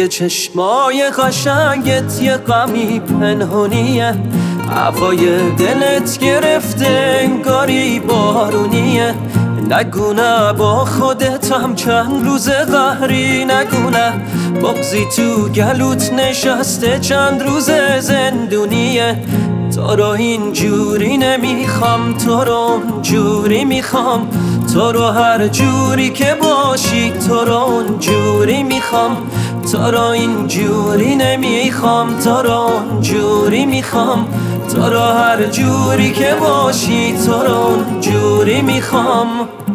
توی چشمای قشنگت یه غمی پنهونیه، هوای دلت گرفته انگاری بارونیه. نگونه با خودتم چند روز قهری، نگونه بغزی تو گلوت نشسته چند روز زندونیه. تو رو اینجوری نمیخوام، تو رو اونجوری میخوام، تو رو هر جوری که باشی تو رو اونجوری میخوام. تو رو اینجوری نمیخوام، تو رو اونجوری میخوام، تو رو هر جوری که باشی تو رو اونجوری میخوام.